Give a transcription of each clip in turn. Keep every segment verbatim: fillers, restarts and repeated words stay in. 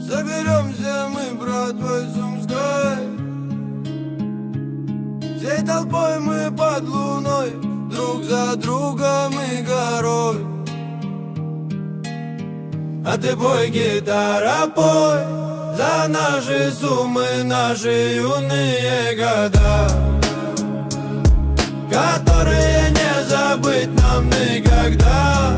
Соберемся мы, братвой Сумской, всей толпой мы под луной, друг за другом и горой. А ты пой, гитара, пой за наши суммы, наши юные года, которые не забыть нам никогда.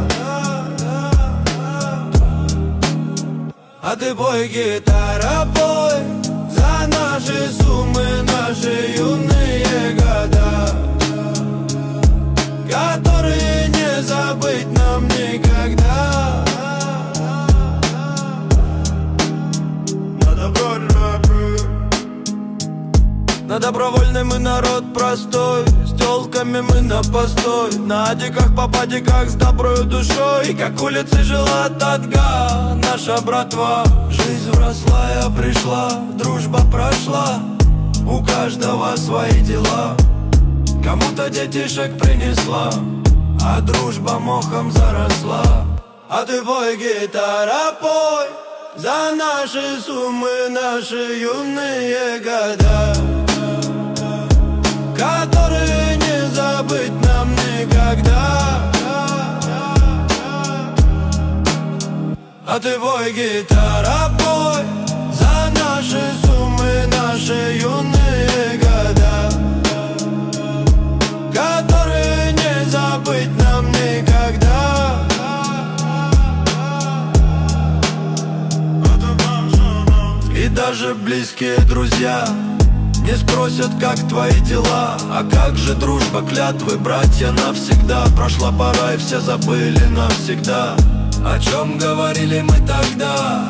А ты пой, гитара, пой за наши суммы, наши юные года, которые не забыть нам никогда. На добровольный мы народ простой, с тёлками мы на постой, на адиках по падиках с доброй душой. И как улицы жила Татга, наша братва. Жизнь взрослая пришла, дружба прошла, у каждого свои дела. Кому-то детишек принесла, а дружба мохом заросла. А ты пой, гитара, пой за наши суммы, наши юные года, которые не забыть нам никогда. А ты пой, гитара, пой за наши суммы, наши юные года, которые не забыть нам никогда. И даже близкие друзья не спросят, как твои дела. А как же дружба, клятвы, братья навсегда. Прошла пора и все забыли навсегда, о чем говорили мы тогда.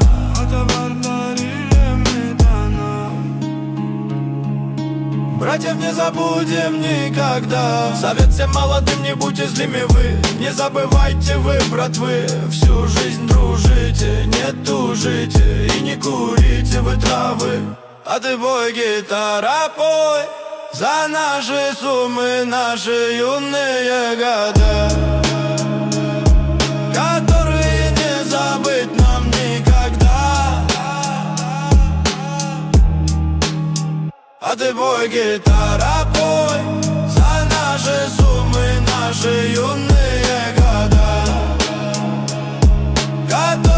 Братьев не забудем никогда. Совет всем молодым: не будьте злыми вы, не забывайте вы, братвы. Всю жизнь дружите, не тужите и не курите вы травы. А ты пой, гитара, пой за наши суммы, наши юные года, которые не забыть нам никогда. А ты пой, гитара, пой за наши суммы, наши юные года, которые